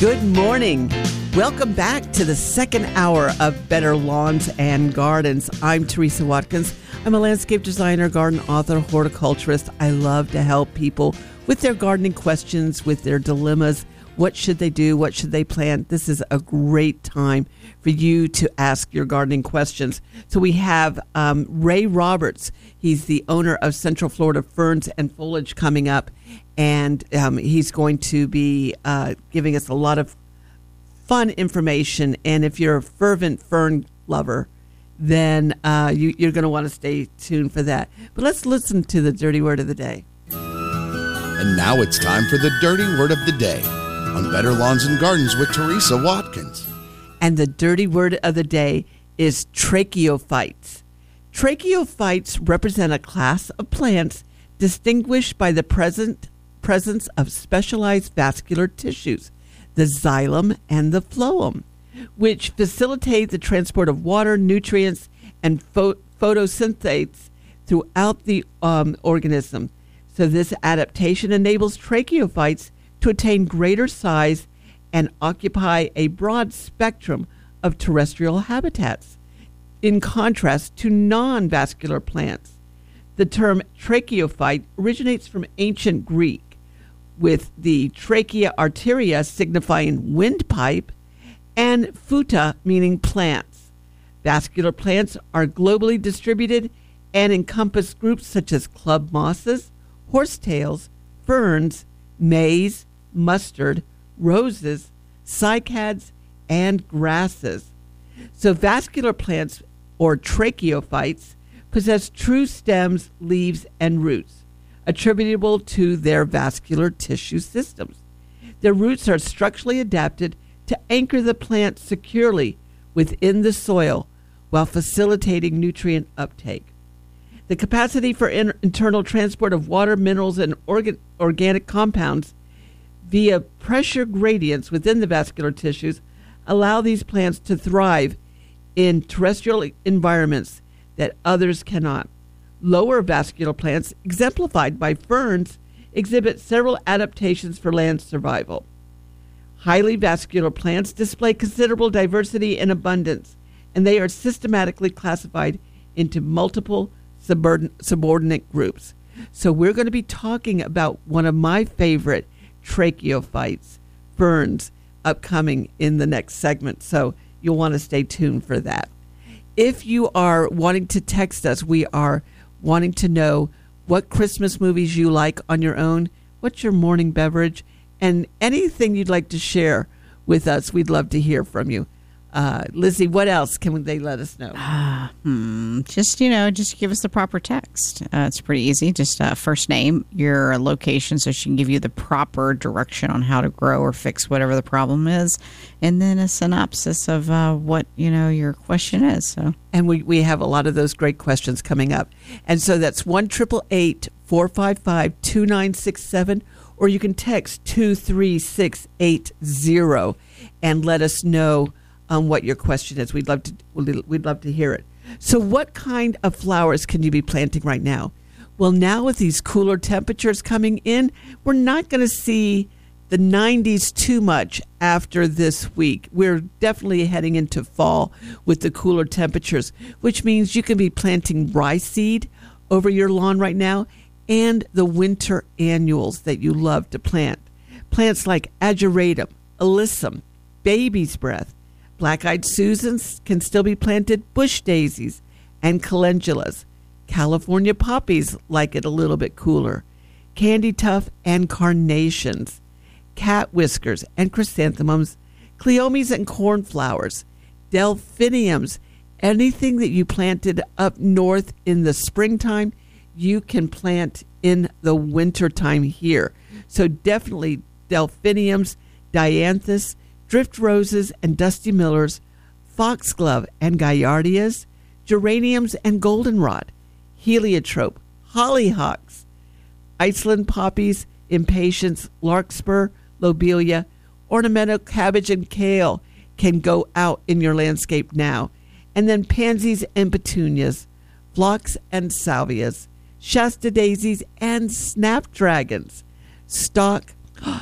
Good morning. Welcome back to the second hour of Better Lawns and Gardens. I'm Teresa Watkins. I'm a landscape designer, garden author, horticulturist. I love to help people with their gardening questions, with their dilemmas. What should they do? What should they plant? This is a great time for you to ask your gardening questions. So we have Ray Roberts. He's the owner of Central Florida Ferns and Foliage coming up. And he's going to be giving us a lot of fun information. And if you're a fervent fern lover, then you're going to want to stay tuned for that. But let's listen to the dirty word of the day. And now it's time for the dirty word of the day on Better Lawns and Gardens with Teresa Watkins. And the dirty word of the day is tracheophytes. Tracheophytes represent a class of plants distinguished by the presence of specialized vascular tissues, the xylem and the phloem, which facilitate the transport of water, nutrients, and photosynthase throughout the organism. So this adaptation enables tracheophytes to attain greater size and occupy a broad spectrum of terrestrial habitats, in contrast to non-vascular plants. The term tracheophyte originates from ancient Greek, with the trachea arteria signifying windpipe and phyta meaning plants. Vascular plants are globally distributed and encompass groups such as club mosses, horsetails, ferns, maize, mustard, roses, cycads, and grasses. So vascular plants, or tracheophytes, possess true stems, leaves, and roots, attributable to their vascular tissue systems. Their roots are structurally adapted to anchor the plant securely within the soil while facilitating nutrient uptake. The capacity for internal transport of water, minerals, and organic compounds via pressure gradients within the vascular tissues allow these plants to thrive in terrestrial environments that others cannot. Lower vascular plants, exemplified by ferns, exhibit several adaptations for land survival. Highly vascular plants display considerable diversity and abundance, and they are systematically classified into multiple subordinate groups. So we're going to be talking about one of my favorite tracheophytes, ferns, upcoming in the next segment. So you'll want to stay tuned for that. If you are wanting to text us, we are wanting to know what Christmas movies you like on your own, what's your morning beverage, and anything you'd like to share with us. We'd love to hear from you. Lizzie, what else can they let us know? Just give us the proper text. It's pretty easy. Just first name, your location, so she can give you the proper direction on how to grow or fix whatever the problem is, and then a synopsis of what your question is. So, and we have a lot of those great questions coming up, and so that's 1-888-455-2967, or you can text 23680 and let us know what your question is. We'd love to hear it. So what kind of flowers can you be planting right now? Well, now with these cooler temperatures coming in, we're not going to see the 90s too much after this week. We're definitely heading into fall with the cooler temperatures, which means you can be planting rye seed over your lawn right now, and the winter annuals that you love to plant. Plants like ageratum, alyssum, baby's breath, black-eyed Susans can still be planted, bush daisies, and calendulas. California poppies like it a little bit cooler. Candy tuft and carnations. Cat whiskers and chrysanthemums. Cleomes and cornflowers. Delphiniums. Anything that you planted up north in the springtime, you can plant in the wintertime here. So definitely delphiniums, dianthus, drift roses and dusty millers, foxglove and gaillardias, geraniums and goldenrod, heliotrope, hollyhocks, Iceland poppies, impatiens, larkspur, lobelia, ornamental cabbage and kale can go out in your landscape now. And then pansies and petunias, phlox and salvias, Shasta daisies and snapdragons, stock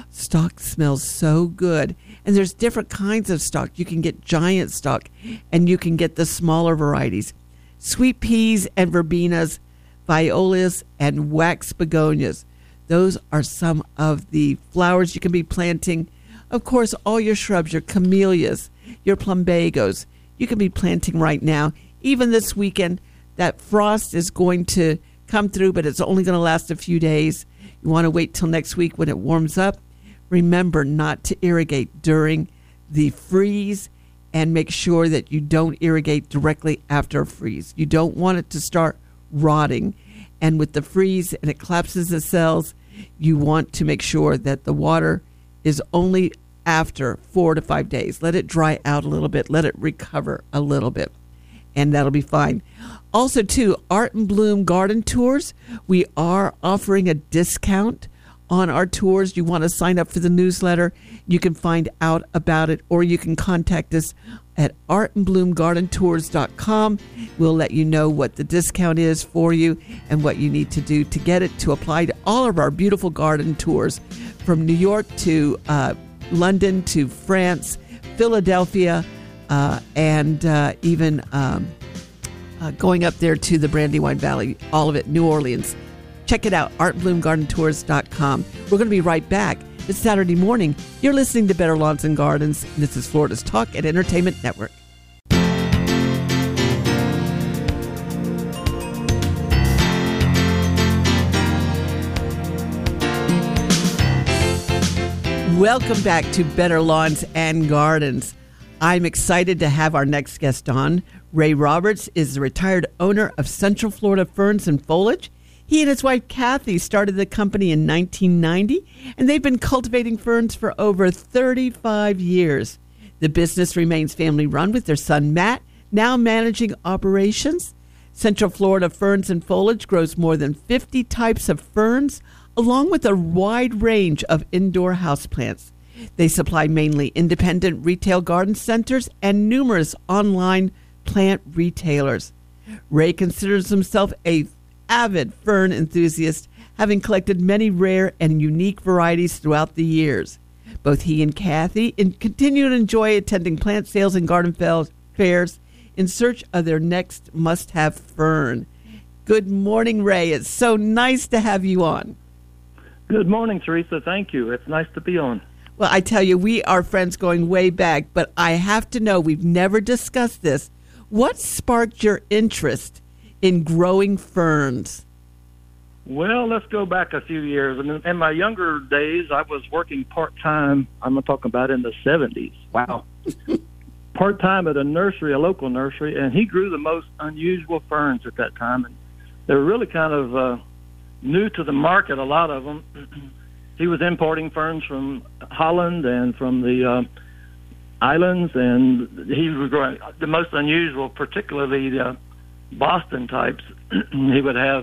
Stock smells so good. And there's different kinds of stock. You can get giant stock, and you can get the smaller varieties. Sweet peas and verbenas, violas, and wax begonias. Those are some of the flowers you can be planting. Of course, all your shrubs, your camellias, your plumbagos, you can be planting right now. Even this weekend, that frost is going to come through, but it's only going to last a few days. You want to wait till next week when it warms up. Remember not to irrigate during the freeze, and make sure that you don't irrigate directly after a freeze. You don't want it to start rotting. And with the freeze and it collapses the cells, you want to make sure that the water is only after 4 to 5 days. Let it dry out a little bit. Let it recover a little bit. And that'll be fine. Also, too, Art and Bloom Garden Tours. We are offering a discount on our tours. You want to sign up for the newsletter, you can find out about it, or you can contact us at artandbloomgardentours.com. We'll let you know what the discount is for you and what you need to do to get it to apply to all of our beautiful garden tours, from New York to London to France, Philadelphia, and even going up there to the Brandywine Valley, all of it, New Orleans. Check it out, artandbloomgardentours.com. We're going to be right back. It's Saturday morning. You're listening to Better Lawns and Gardens. This is Florida's Talk and Entertainment Network. Welcome back to Better Lawns and Gardens. I'm excited to have our next guest on. Ray Roberts is the retired owner of Central Florida Ferns and Foliage. He and his wife, Kathy, started the company in 1990, and they've been cultivating ferns for over 35 years. The business remains family-run with their son, Matt, now managing operations. Central Florida Ferns and Foliage grows more than 50 types of ferns, along with a wide range of indoor houseplants. They supply mainly independent retail garden centers and numerous online plant retailers. Ray considers himself a avid fern enthusiast, having collected many rare and unique varieties throughout the years. Both he and Kathy continue to enjoy attending plant sales and garden fairs in search of their next must-have fern. Good morning, Ray. It's so nice to have you on. Good morning, Teresa. Thank you. It's nice to be on. Well, I tell you, we are friends going way back, but I have to know, we've never discussed this. What sparked your interest in growing ferns? Well, let's go back a few years. In my younger days, I was working part-time. I'm talking about in the 70s. Wow. Part-time at a nursery, a local nursery, and he grew the most unusual ferns at that time. And they were really kind of new to the market, a lot of them. He was importing ferns from Holland and from the islands, and he was growing the most unusual, particularly the Boston types. He would have,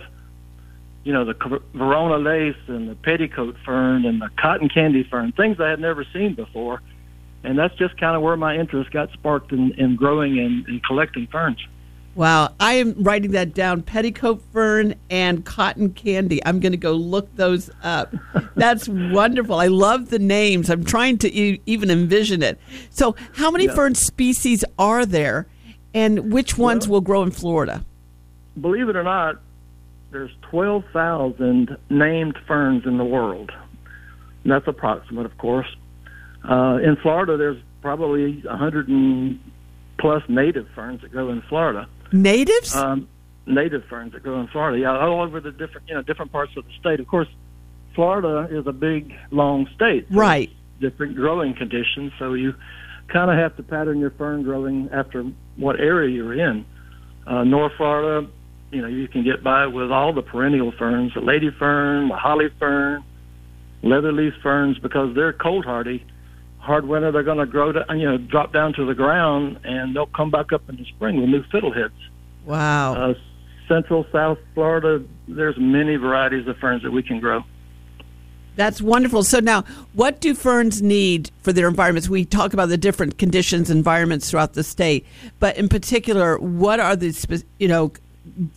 the Verona lace and the petticoat fern and the cotton candy fern, things I had never seen before. And that's just kind of where my interest got sparked in growing and collecting ferns. Wow. I am writing that down, petticoat fern and cotton candy. I'm going to go look those up. That's wonderful. I love the names. I'm trying to even envision it. So how many fern species are there, and which ones will grow in Florida? Believe it or not, there's 12,000 named ferns in the world. And that's approximate, of course. In Florida, there's probably 100 and plus native ferns that grow in Florida. Natives? Native ferns that grow in Florida, yeah, all over the different parts of the state. Of course, Florida is a big, long state. So right. Different growing conditions, so you kind of have to pattern your fern growing after what area you're in. North Florida, you can get by with all the perennial ferns, the lady fern, the holly fern, leatherleaf ferns, because they're cold hardy. Hard winter, they're going to grow to, drop down to the ground, and they'll come back up in the spring with new fiddleheads. Wow. Central, South Florida, there's many varieties of ferns that we can grow. That's wonderful. So now, what do ferns need for their environments? We talk about the different conditions, environments throughout the state, but in particular, what are the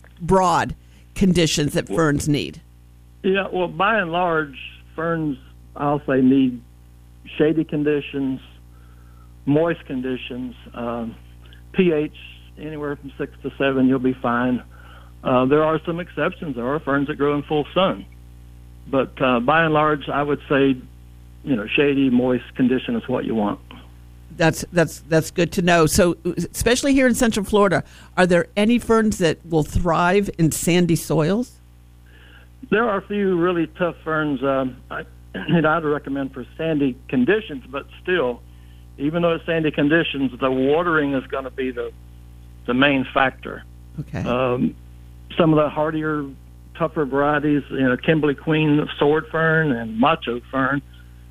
broad conditions that ferns need? Yeah, well, by and large, ferns I'll say need shady conditions, moist conditions, pH anywhere from 6 to 7, you'll be fine. There are some exceptions. There are ferns that grow in full sun. But by and large, I would say, shady, moist condition is what you want. That's good to know. So, especially here in Central Florida, are there any ferns that will thrive in sandy soils? There are a few really tough ferns I'd recommend for sandy conditions, but still, even though it's sandy conditions, the watering is going to be the main factor. Okay. Some of the hardier, tougher varieties, Kimberly Queen sword fern and macho fern,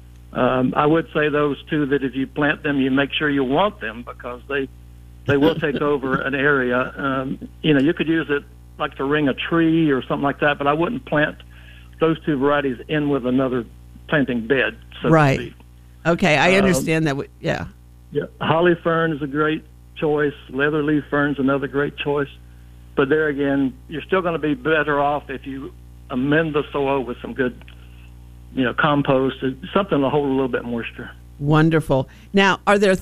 I would say those two, that if you plant them, you make sure you want them, because they will take over an area. You could use it like to ring a tree or something like that, but I wouldn't plant those two varieties in with another planting bed, so right. to speak. Okay, I understand that. Yeah. Holly fern is a great choice. Leatherleaf fern is another great choice. But there again, you're still going to be better off if you amend the soil with some good, compost, something to hold a little bit moisture. Wonderful. Now, are there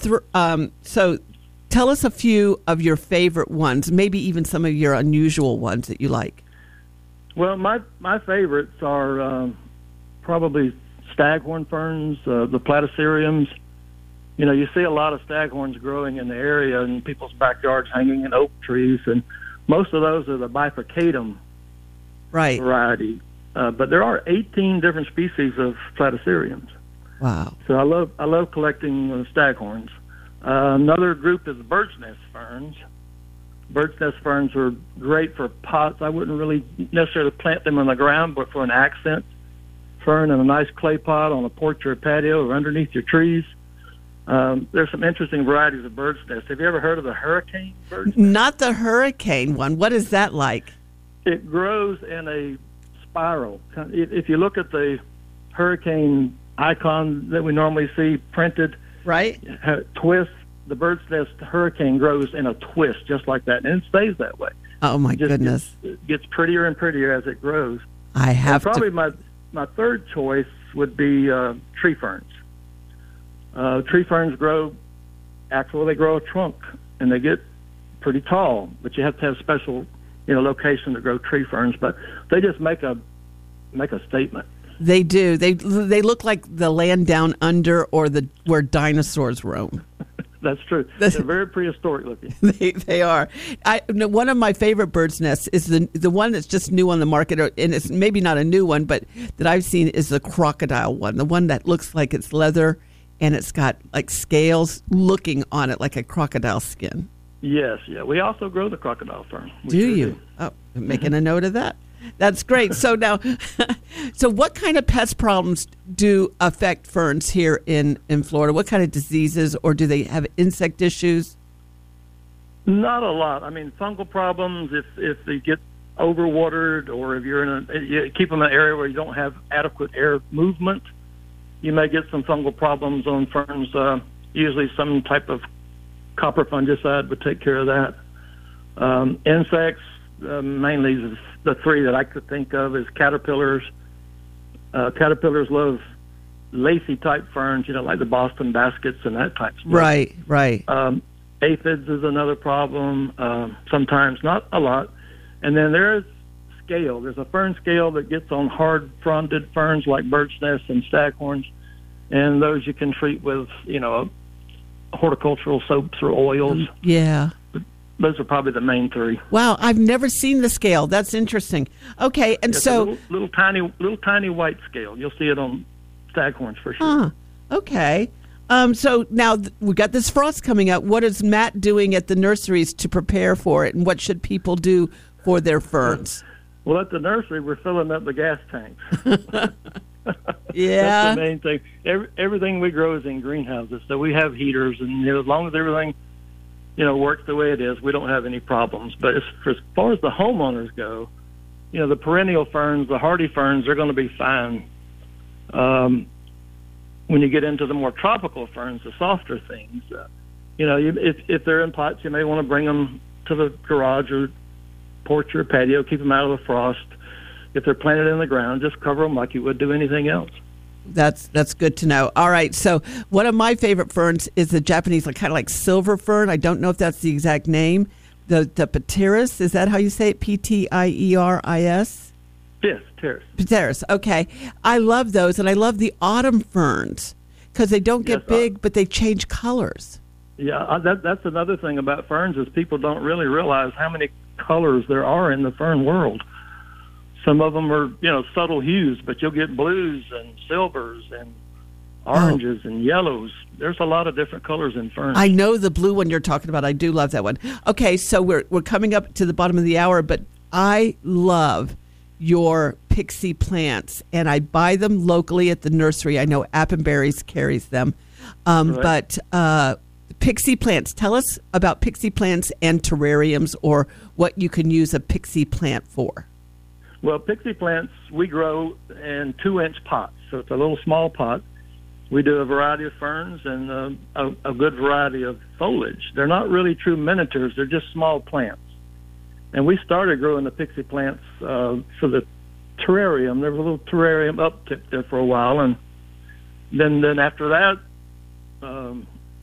so tell us a few of your favorite ones, maybe even some of your unusual ones that you like. Well, my favorites are probably staghorn ferns, the platyceriums. You see a lot of staghorns growing in the area in people's backyards, hanging in oak trees, and most of those are the bifurcatum variety. But there are 18 different species of platyceriums. Wow! So I love collecting staghorns. Another group is bird's nest ferns. Bird's nest ferns are great for pots. I wouldn't really necessarily plant them in the ground, but for an accent fern in a nice clay pot on a porch or a patio or underneath your trees. There's some interesting varieties of bird's nest. Have you ever heard of the hurricane bird's nest? Not the hurricane one. What is that like? It grows in a spiral. If you look at the hurricane icon that we normally see printed, right? Twist, the bird's nest hurricane grows in a twist just like that, and it stays that way. Oh, my goodness. It gets prettier and prettier as it grows. I have probably my third choice would be tree ferns. Tree ferns grow a trunk, and they get pretty tall, but you have to have special, location to grow tree ferns. But they just make a statement. They do. They look like the land down under or where dinosaurs roam. That's true. They're very prehistoric looking. They are. One of my favorite bird's nests is the one that's just new on the market, and it's maybe not a new one, but that I've seen is the crocodile one, the one that looks like it's leather and it's got like scales looking on it like a crocodile skin. Yes, yeah. We also grow the crocodile fern. Do you? Oh, I'm making a note of that. That's great. So now, so what kind of pest problems do affect ferns here in Florida? What kind of diseases, or do they have insect issues? Not a lot. I mean, fungal problems if they get overwatered, or if you keep them in an area where you don't have adequate air movement, you may get some fungal problems on ferns. Usually some type of copper fungicide would take care of that. Insects, mainly the three that I could think of is caterpillars. Caterpillars love lacy type ferns, like the Boston baskets and that type of stuff. Right. Aphids is another problem, sometimes, not a lot. And then there's scale. There's a fern scale that gets on hard fronded ferns like bird's nests and staghorns, and those you can treat with, horticultural soaps or oils. Yeah. Those are probably the main three. Wow, I've never seen the scale. That's interesting. Okay, and it's so a little tiny white scale. You'll see it on staghorns for sure. Okay. So now we got this frost coming up. What is Matt doing at the nurseries to prepare for it, and what should people do for their ferns? Well, at the nursery, we're filling up the gas tanks. Yeah, that's the main thing. Everything we grow is in greenhouses, so we have heaters, and as long as everything works the way it is, we don't have any problems. But as far as the homeowners go, the perennial ferns, the hardy ferns, they're going to be fine. When you get into the more tropical ferns, the softer things, if they're in pots, you may want to bring them to the garage or porch or patio, keep them out of the frost. If they're planted in the ground, just cover them like you would do anything else. That's good to know. All right, so one of my favorite ferns is the Japanese, kind of like silver fern. I don't know if that's the exact name. The Pteris, is that how you say it? Ptieris? Yes, terrace. Pteris. Okay, I love those, and I love the autumn ferns because they don't get big, but they change colors. Yeah, that's another thing about ferns is people don't really realize how many colors there are in the fern world. Some of them are, subtle hues, but you'll get blues and silvers and oranges and yellows. There's a lot of different colors in ferns. I know the blue one you're talking about. I do love that one. Okay, so we're coming up to the bottom of the hour, but I love your pixie plants, and I buy them locally at the nursery. I know Appenberries carries them, but pixie plants. Tell us about pixie plants and terrariums, or what you can use a pixie plant for. Well, pixie plants we grow in 2-inch pots, so it's a little small pot. We do a variety of ferns and a good variety of foliage. They're not really true miniatures; they're just small plants. And we started growing the pixie plants for the terrarium. There was a little terrarium uptick there for a while, and then after that,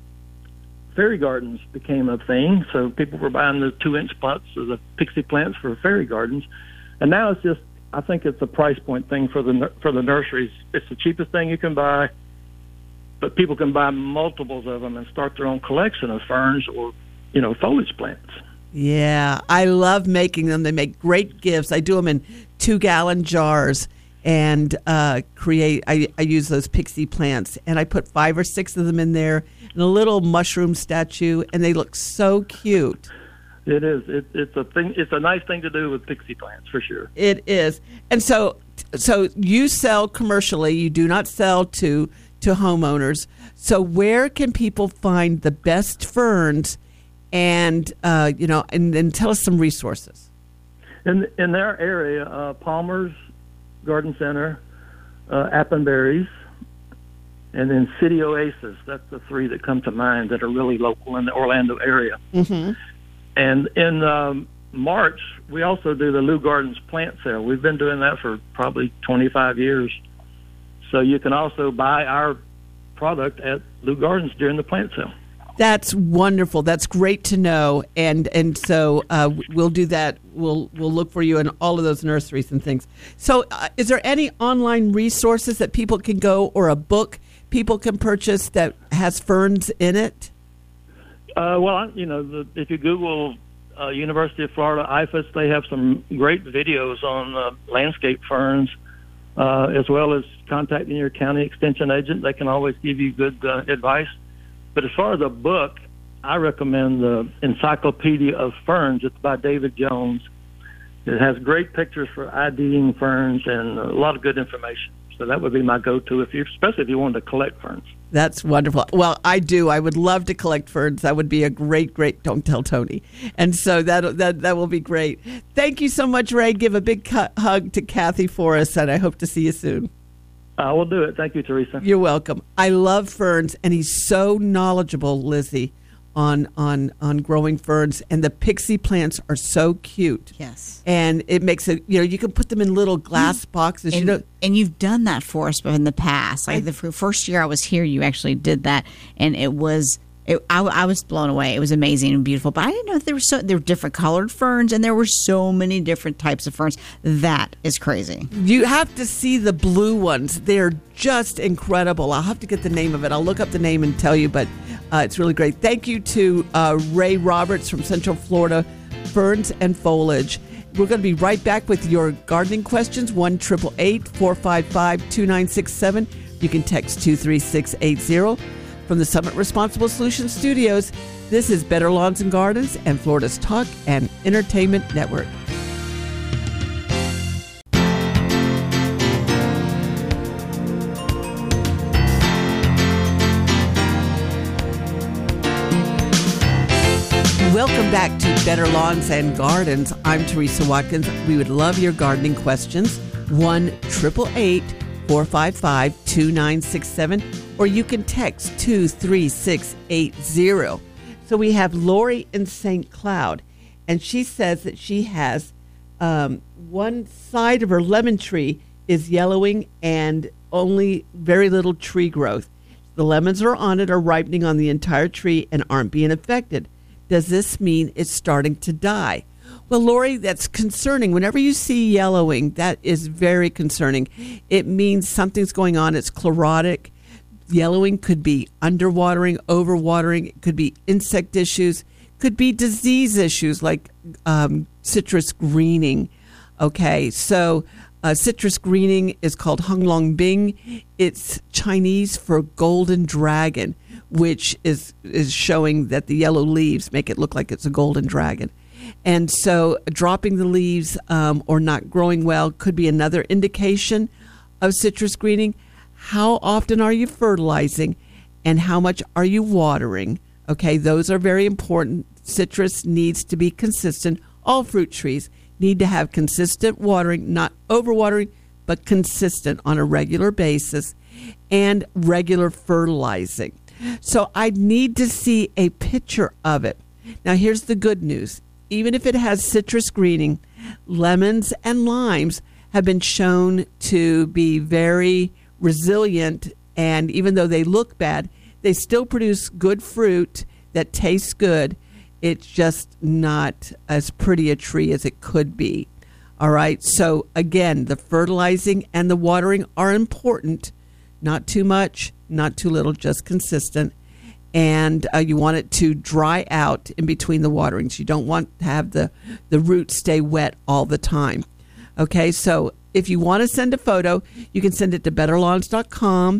fairy gardens became a thing. So people were buying the 2-inch pots of the pixie plants for fairy gardens. And now it's just, I think it's a price point thing for the nurseries. It's the cheapest thing you can buy, but people can buy multiples of them and start their own collection of ferns or, foliage plants. Yeah, I love making them. They make great gifts. I do them in 2-gallon jars and I use those pixie plants, and I put 5 or 6 of them in there and a little mushroom statue, and they look so cute. It is. It's a thing. It's a nice thing to do with pixie plants for sure. It is. And so you sell commercially. You do not sell to homeowners. So where can people find the best ferns, and and tell us some resources. In their area, Palmer's Garden Center, Appenberries, and then City Oasis. That's the 3 that come to mind that are really local in the Orlando area. Mm-hmm. And in March, we also do the Lou Gardens plant sale. We've been doing that for probably 25 years. So you can also buy our product at Lou Gardens during the plant sale. That's wonderful. That's great to know. And so we'll do that. We'll look for you in all of those nurseries and things. So is there any online resources that people can go, or a book people can purchase that has ferns in it? Well, if you Google University of Florida IFAS, they have some great videos on landscape ferns, as well as contacting your county extension agent. They can always give you good advice. But as far as a book, I recommend the Encyclopedia of Ferns. It's by David Jones. It has great pictures for IDing ferns and a lot of good information. So that would be my go-to, especially if you wanted to collect ferns. That's wonderful. Well, I do. I would love to collect ferns. That would be a great, don't tell Tony. And so that will be great. Thank you so much, Ray. Give a big hug to Kathy for us, and I hope to see you soon. I will do it. Thank you, Teresa. You're welcome. I love ferns, and he's so knowledgeable, Lizzie, on growing ferns, and the pixie plants are so cute. Yes. And it makes it, you can put them in little glass boxes. And you've done that for us in the past. Like the first year I was here, you actually did that, and I was blown away. It was amazing and beautiful. But I didn't know there were different colored ferns, and there were so many different types of ferns. That is crazy. You have to see the blue ones. They're just incredible. I'll have to get the name of it. I'll look up the name and tell you, but it's really great. Thank you to Ray Roberts from Central Florida Ferns and Foliage. We're going to be right back with your gardening questions, 1-888-455-2967. You can text 23680. From the Summit Responsible Solutions Studios, this is Better Lawns and Gardens and Florida's Talk and Entertainment Network. Welcome back to Better Lawns and Gardens. I'm Teresa Watkins. We would love your gardening questions. 1-888-455-2967, or you can text 23680. So we have Lori in St. Cloud, and she says that she has one side of her lemon tree is yellowing and only very little tree growth. The lemons are on it are ripening on the entire tree and aren't being affected. Does this mean it's starting to die? Well, Lori, that's concerning. Whenever you see yellowing, that is very concerning. It means something's going on. It's chlorotic. Yellowing could be underwatering, overwatering. It could be insect issues. Could be disease issues like citrus greening. Okay, so citrus greening is called Honglong Bing. It's Chinese for golden dragon, which is showing that the yellow leaves make it look like it's a golden dragon. And so dropping the leaves or not growing well could be another indication of citrus greening. How often are you fertilizing and how much are you watering? Okay, those are very important. Citrus needs to be consistent. All fruit trees need to have consistent watering, not overwatering, but consistent on a regular basis, and regular fertilizing. So I need to see a picture of it. Now, here's the good news. Even if it has citrus greening, lemons and limes have been shown to be very resilient, and even though they look bad, they still produce good fruit that tastes good. It's just not as pretty a tree as it could be. All right. So again, the fertilizing and the watering are important. Not too much, not too little, just consistent. And you want it to dry out in between the waterings. You don't want to have the roots stay wet all the time. Okay. So if you want to send a photo, you can send it to betterlawns.com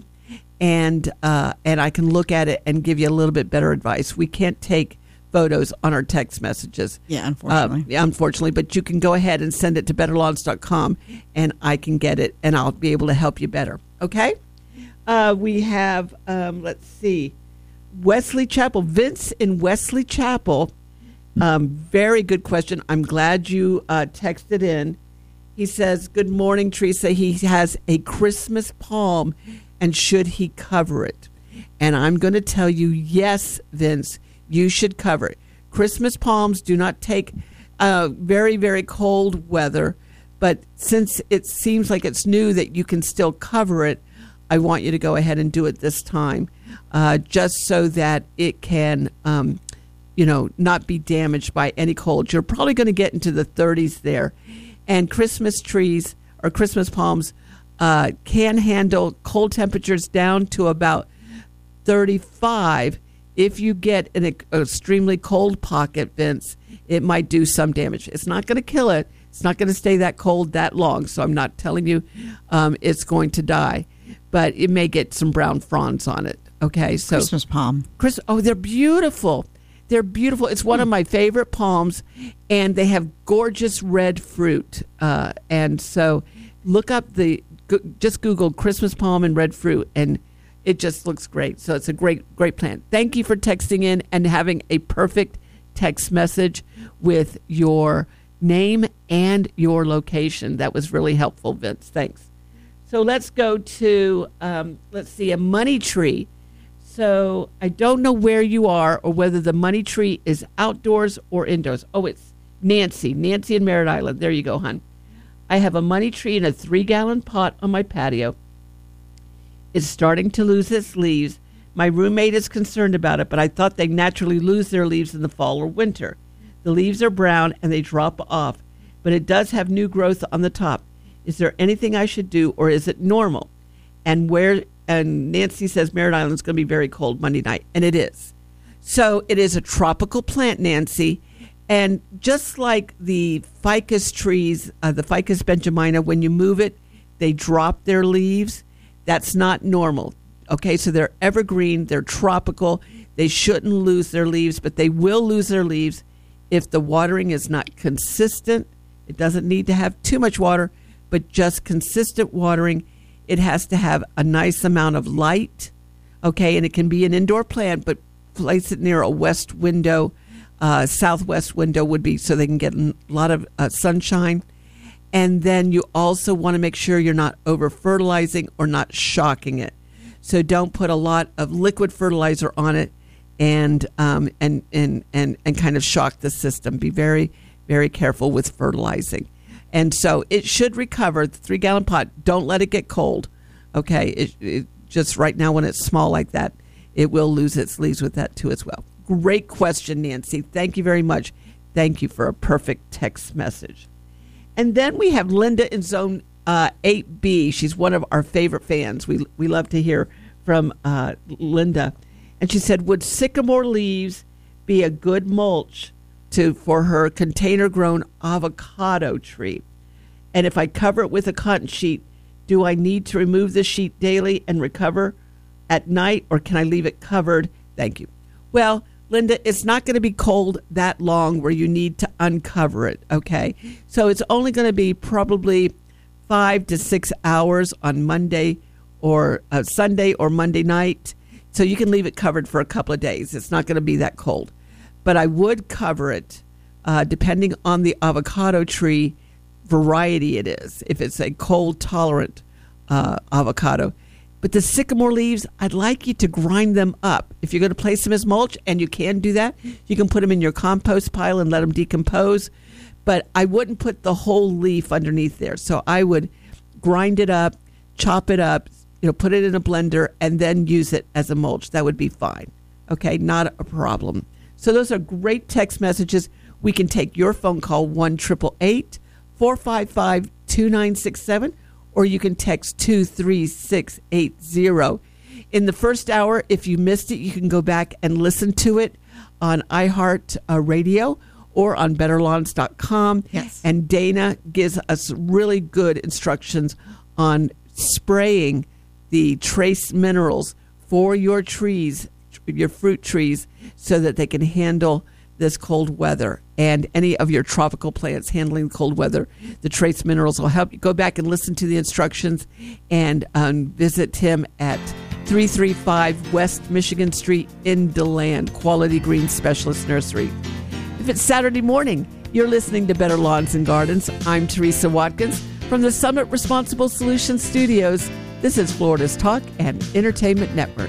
and I can look at it and give you a little bit better advice. We can't take photos on our text messages. Yeah, unfortunately. But you can go ahead and send it to betterlawns.com and I can get it and I'll be able to help you better. Okay? We have, let's see, Wesley Chapel. Vince in Wesley Chapel. Very good question. I'm glad you texted in. He says, good morning, Teresa. He has a Christmas palm and should he cover it? And I'm going to tell you, yes, Vince, you should cover it. Christmas palms do not take very, very cold weather, but since it seems like it's new that you can still cover it, I want you to go ahead and do it this time, just so that it can, not be damaged by any cold. You're probably going to get into the 30s there, and Christmas trees or Christmas palms can handle cold temperatures down to about 35. If you get an extremely cold pocket, Vince, it might do some damage. It's not going to kill it. It's not going to stay that cold that long. So I'm not telling you it's going to die, but it may get some brown fronds on it. Okay, so Christmas palm. They're beautiful. They're beautiful. It's one of my favorite palms, and they have gorgeous red fruit. And so look up just Google Christmas palm and red fruit, and it just looks great. So it's a great plant. Thank you for texting in and having a perfect text message with your name and your location. That was really helpful, Vince. Thanks. So let's go to, a money tree. So I don't know where you are or whether the money tree is outdoors or indoors. Oh, it's Nancy in Merritt Island. There you go, hon. I have a money tree in a 3-gallon pot on my patio. It's starting to lose its leaves. My roommate is concerned about it, but I thought they naturally lose their leaves in the fall or winter. The leaves are brown and they drop off, but it does have new growth on the top. Is there anything I should do, or is it normal? And Nancy says Merritt Island is going to be very cold Monday night, and it is. So it is a tropical plant, Nancy, and just like the ficus trees, the Ficus benjamina, when you move it, they drop their leaves. That's not normal. Okay, so they're evergreen, they're tropical. They shouldn't lose their leaves, but they will lose their leaves if the watering is not consistent. It doesn't need to have too much water, but just consistent watering. It has to have a nice amount of light. Okay, and it can be an indoor plant, but place it near a west window. Southwest window would be so they can get a lot of sunshine. And then you also want to make sure you're not over fertilizing or not shocking it. So don't put a lot of liquid fertilizer on it and kind of shock the system. Be very, very careful with fertilizing. And so it should recover. The 3-gallon pot, don't let it get cold. Okay, it just right now when it's small like that, it will lose its leaves with that too as well. Great question, Nancy. Thank you very much. Thank you for a perfect text message. And then we have Linda in zone 8B. She's one of our favorite fans. We love to hear from Linda. And she said, would sycamore leaves be a good mulch for her container-grown avocado tree? And if I cover it with a cotton sheet, do I need to remove the sheet daily and recover at night, or can I leave it covered? Thank you. Well, Linda, it's not going to be cold that long where you need to uncover it, okay? So it's only going to be probably 5 to 6 hours on Monday or Sunday or Monday night. So you can leave it covered for a couple of days. It's not going to be that cold. But I would cover it depending on the avocado tree variety it is, if it's a cold tolerant avocado. But the sycamore leaves, I'd like you to grind them up. If you're going to place them as mulch, and you can do that, you can put them in your compost pile and let them decompose. But I wouldn't put the whole leaf underneath there. So I would grind it up, chop it up, put it in a blender, and then use it as a mulch. That would be fine. Okay, not a problem. So those are great text messages. We can take your phone call, 1-888-455-2967, or you can text 23680. In the first hour, if you missed it, you can go back and listen to it on iHeart Radio or on betterlawns.com. Yes. And Dana gives us really good instructions on spraying the trace minerals for your trees, your fruit trees, so that they can handle this cold weather, and any of your tropical plants handling cold weather. The trace minerals will help you. Go back and listen to the instructions, and visit him at 335 West Michigan Street in DeLand, Quality Green Specialist Nursery. If it's Saturday morning, you're listening to Better Lawns and Gardens. I'm Teresa Watkins from the Summit Responsible Solutions Studios. This is Florida's Talk and Entertainment Network.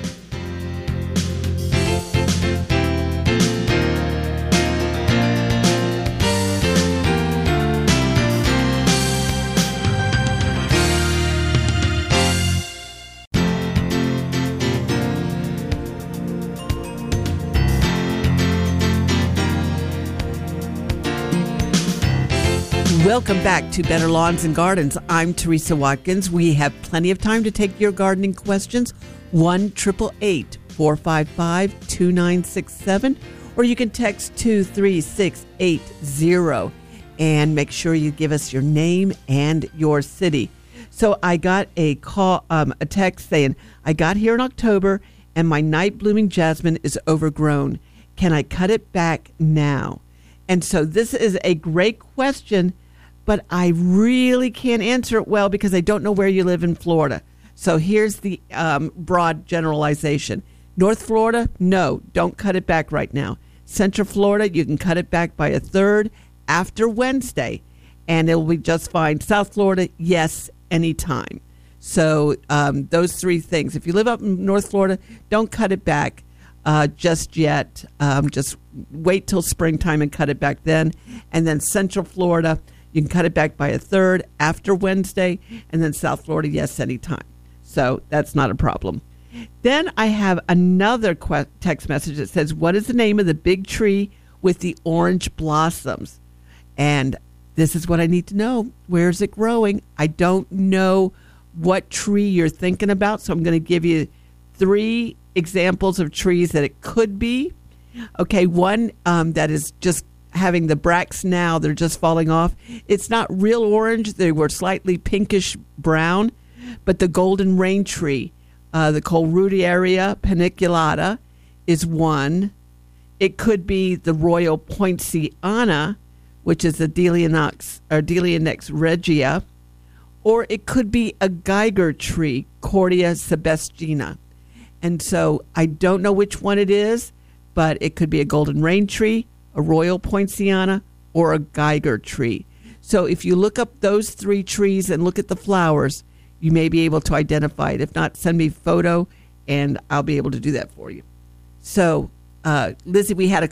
Welcome back to Better Lawns and Gardens. I'm Teresa Watkins. We have plenty of time to take your gardening questions. 1-888-455-2967, or you can text 23680 and make sure you give us your name and your city. So I got a text saying, I got here in October and my night blooming jasmine is overgrown. Can I cut it back now? And so this is a great question, but I really can't answer it well because I don't know where you live in Florida. So here's the broad generalization. North Florida, no, don't cut it back right now. Central Florida, you can cut it back by a third after Wednesday, and it'll be just fine. South Florida, yes, anytime. So those three things. If you live up in North Florida, don't cut it back just yet. Just wait till springtime and cut it back then. And then Central Florida, you can cut it back by a third after Wednesday. And then South Florida, yes, anytime. So that's not a problem. Then I have another text message that says, what is the name of the big tree with the orange blossoms? And this is what I need to know. Where is it growing? I don't know what tree you're thinking about, so I'm going to give you 3 examples of trees that it could be. Okay, one that is just having the bracts now, they're just falling off. It's not real orange. They were slightly pinkish brown, but the golden rain tree, the Coleruteria paniculata is one. It could be the Royal Poinciana, which is the Delianax regia, or it could be a Geiger tree, Cordia sebastiana. And so I don't know which one it is, but it could be a golden rain tree, a Royal Poinciana, or a Geiger tree. So if you look up those 3 trees and look at the flowers, you may be able to identify it. If not, send me a photo, and I'll be able to do that for you. So, Lizzie, we had a call?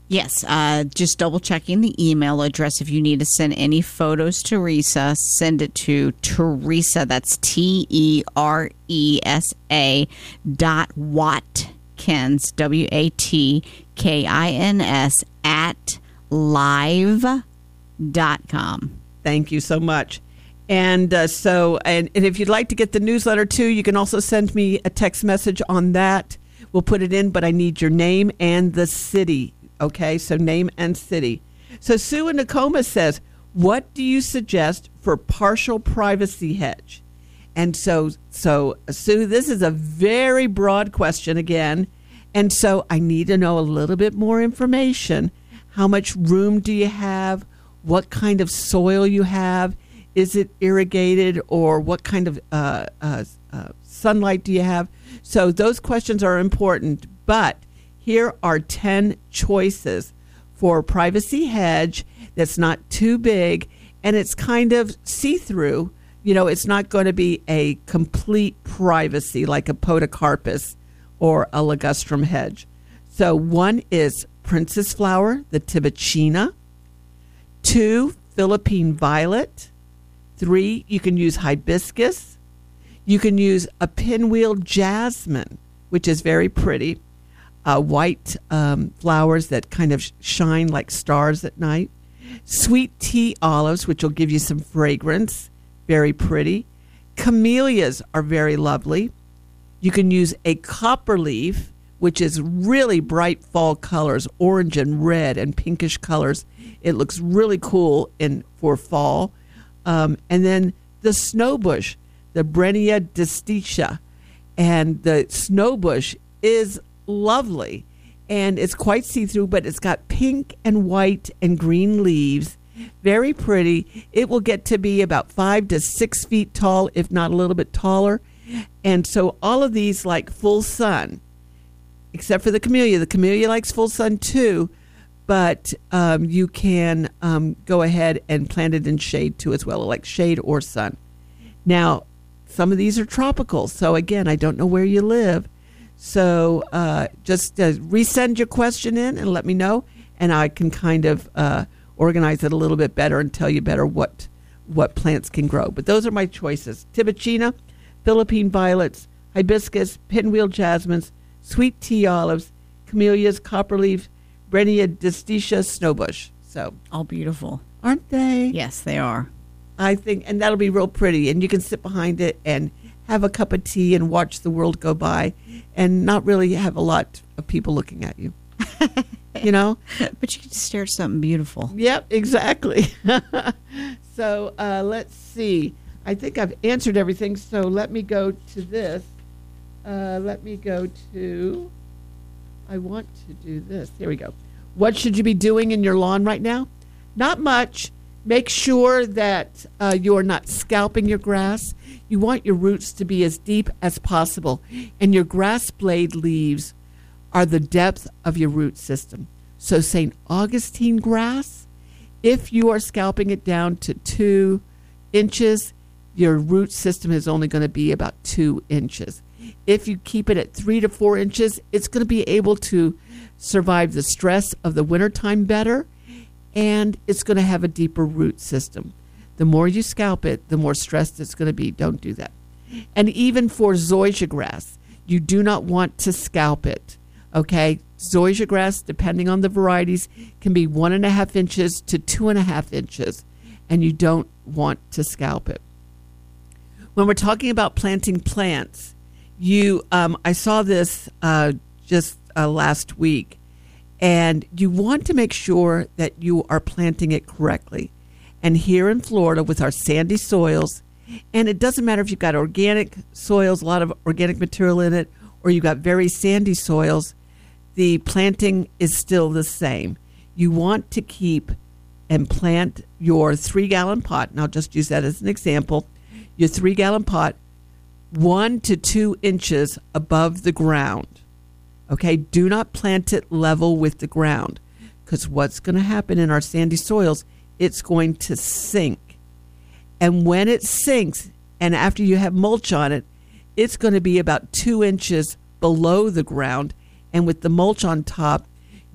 Yes, just double checking the email address. If you need to send any photos to Teresa, send it to Teresa. That's TERESA Watkins WATKINS at live.com. Thank you so much. And and if you'd like to get the newsletter too, you can also send me a text message on that. We'll put it in, but I need your name and the city. Okay, so name and city. So Sue in Tacoma says, what do you suggest for partial privacy hedge? And so Sue, this is a very broad question again. And so I need to know a little bit more information. How much room do you have? What kind of soil you have? Is it irrigated, or what kind of sunlight do you have? So those questions are important, but here are 10 choices for privacy hedge that's not too big, and it's kind of see-through. You know, it's not going to be a complete privacy like a podocarpus or a ligustrum hedge. So one is princess flower, the tibouchina. 2, Philippine violet. 3, you can use hibiscus. You can use a pinwheel jasmine, which is very pretty. White flowers that kind of shine like stars at night. Sweet tea olives, which will give you some fragrance. Very pretty. Camellias are very lovely. You can use a copper leaf, which is really bright fall colors, orange and red and pinkish colors. It looks really cool for fall. And then the snowbush, the Brenia disticha. And the snowbush is lovely, and it's quite see-through, but it's got pink and white and green leaves. Very pretty. It will get to be about 5 to 6 feet tall, if not a little bit taller. And so all of these like full sun, except for the camellia. The camellia likes full sun too, but you can go ahead and plant it in shade too as well, like shade or sun. Now, some of these are tropical, so again, I don't know where you live. So just resend your question in and let me know, and I can kind of organize it a little bit better and tell you better what plants can grow. But those are my choices: tibouchina, Philippine violets, hibiscus, pinwheel jasmines, sweet tea olives, camellias, copperleaf, Brenia disticha, snowbush. So All beautiful. aren't they? Yes, they are. I think, and that'll be real pretty, and you can sit behind it and have a cup of tea and watch the world go by and not really have a lot of people looking at you. You know? But you can just stare at something beautiful. Yep, exactly. So let's see. I think I've answered everything, so let me go to this. I want to do this. Here we go. What should you be doing in your lawn right now? Not much. Make sure that you're not scalping your grass. You want your roots to be as deep as possible, and your grass blade leaves are the depth of your root system. So St. Augustine grass, if you are scalping it down to 2 inches, your root system is only going to be about 2 inches. If you keep it at 3 to 4 inches, it's going to be able to survive the stress of the wintertime better, and it's going to have a deeper root system. The more you scalp it, the more stressed it's going to be. Don't do that. And even for zoysia grass, you do not want to scalp it. Okay? Zoysia grass, depending on the varieties, can be 1.5 inches to 2.5 inches, and you don't want to scalp it. When we're talking about planting plants, I saw this just last week, and you want to make sure that you are planting it correctly. And here in Florida, with our sandy soils, and it doesn't matter if you've got organic soils, a lot of organic material in it, or you've got very sandy soils, the planting is still the same. You want to keep and plant your 3-gallon pot, and I'll just use that as an example, your 3-gallon pot 1 to 2 inches above the ground. Okay, do not plant it level with the ground, because what's going to happen in our sandy soils, it's going to sink. And when it sinks, and after you have mulch on it, it's going to be about 2 inches below the ground. And with the mulch on top,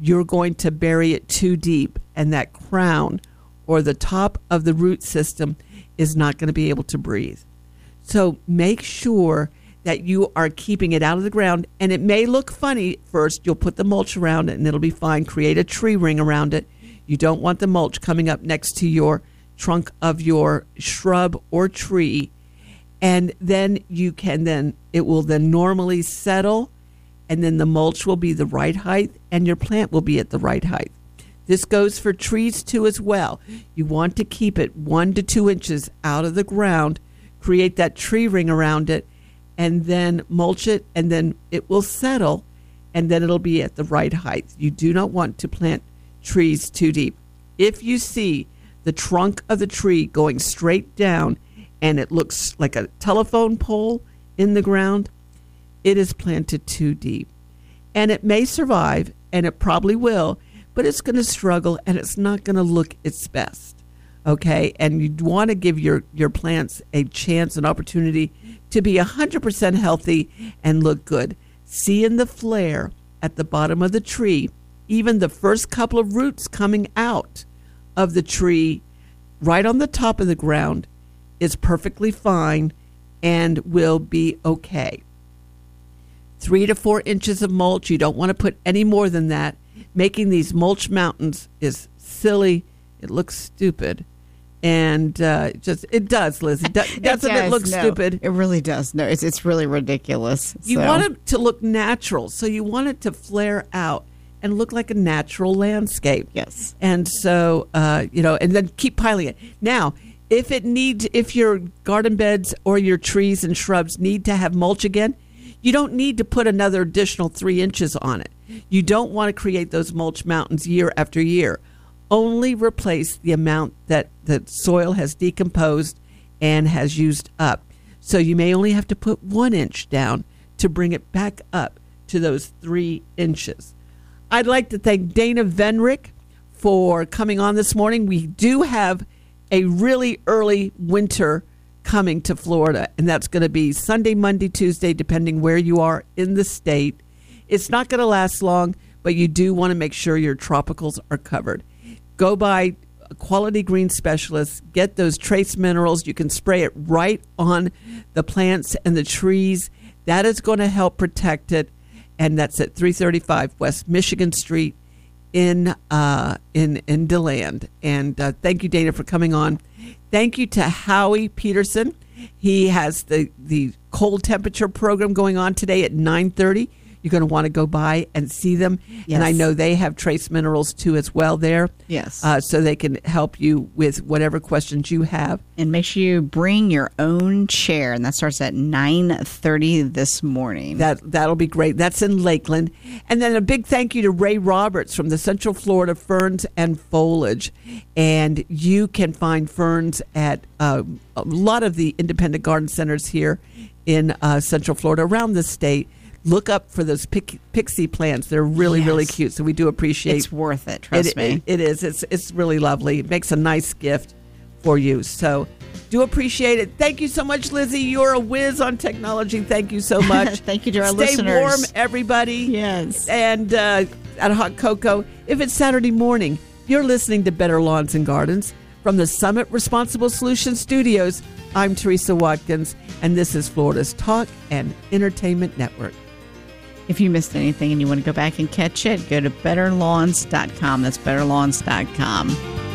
you're going to bury it too deep, and that crown or the top of the root system is not going to be able to breathe. So make sure that you are keeping it out of the ground, and it may look funny first. You'll put the mulch around it and it'll be fine. Create a tree ring around it. You don't want the mulch coming up next to your trunk of your shrub or tree, and then it will then normally settle, and then the mulch will be the right height and your plant will be at the right height. This goes for trees too as well. You want to keep it 1 to 2 inches out of the ground, create that tree ring around it, and then mulch it, and then it will settle, and then it'll be at the right height. You do not want to plant trees too deep. If you see the trunk of the tree going straight down and it looks like a telephone pole in the ground, it is planted too deep. And it may survive, and it probably will, but it's going to struggle and it's not going to look its best. Okay? And you want to give your plants a chance, an opportunity to be 100% healthy and look good. Seeing the flare at the bottom of the tree, even the first couple of roots coming out of the tree right on the top of the ground is perfectly fine and will be okay. 3 to 4 inches of mulch. You don't want to put any more than that. Making these mulch mountains is silly. It looks stupid. And it does, Liz. Doesn't it look stupid? It really does. No, it's really ridiculous. You want it to look natural. So you want it to flare out and look like a natural landscape. Yes. And so, and then keep piling it. Now, if your garden beds or your trees and shrubs need to have mulch again, you don't need to put another additional 3 inches on it. You don't want to create those mulch mountains year after year. Only replace the amount that the soil has decomposed and has used up. So you may only have to put 1 inch down to bring it back up to those 3 inches. I'd like to thank Dana Venrick for coming on this morning. We do have a really early winter coming to Florida, and that's going to be Sunday, Monday, Tuesday, depending where you are in the state. It's not going to last long, but you do want to make sure your tropicals are covered. Go by Quality Green Specialists. Get those trace minerals. You can spray it right on the plants and the trees. That is going to help protect it, and that's at 335 West Michigan Street in DeLand. And thank you, Dana, for coming on. Thank you to Howie Peterson. He has the cold temperature program going on today at 9:30. You're going to want to go by and see them. Yes. And I know they have trace minerals too as well there. Yes. So they can help you with whatever questions you have. And make sure you bring your own chair. And that starts at 9:30 this morning. That'll be great. That's in Lakeland. And then a big thank you to Ray Roberts from the Central Florida Ferns and Foliage. And you can find ferns at a lot of the independent garden centers here in Central Florida, around the state. Look up for those pixie plants. They're really, really cute. So we do appreciate. It's worth it. Trust me. It is. It's really lovely. It makes a nice gift for you. So do appreciate it. Thank you so much, Lizzie. You're a whiz on technology. Thank you so much. Thank you to our Stay listeners. Stay warm, everybody. Yes. And at Hot Cocoa. If it's Saturday morning, you're listening to Better Lawns and Gardens from the Summit Responsible Solutions Studios. I'm Teresa Watkins, and this is Florida's Talk and Entertainment Network. If you missed anything and you want to go back and catch it, go to betterlawns.com. That's betterlawns.com.